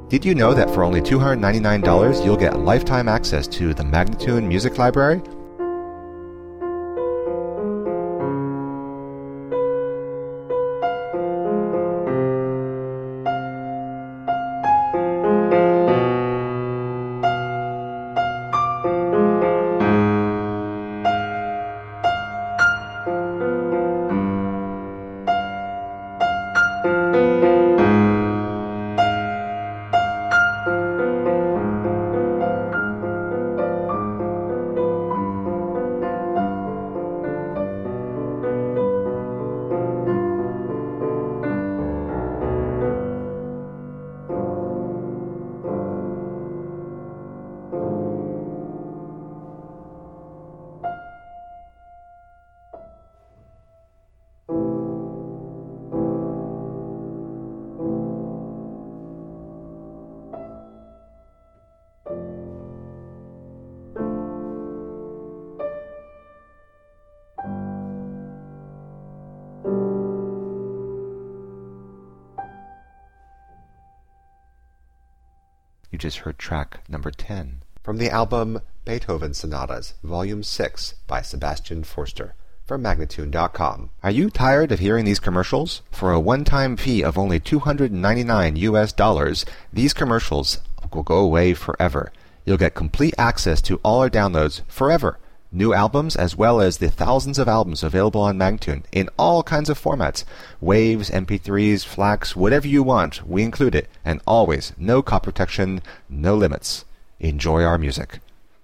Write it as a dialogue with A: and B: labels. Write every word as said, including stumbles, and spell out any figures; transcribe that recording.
A: Did you know that for only two hundred ninety-nine dollars you'll get lifetime access to the Magnatune Music Library? You just heard track number ten from the album Beethoven Sonatas, Volume six by Sebastian Forster from Magnatune dot com. Are you tired of hearing these commercials? For a one-time fee of only two hundred ninety-nine U S dollars, these commercials will go away forever. You'll get complete access to all our downloads forever. New albums as well as the thousands of albums available on Magnatune in all kinds of formats. Waves, M P threes, FLACs, whatever you want, we include it. And always, no copy protection, no limits. Enjoy our music.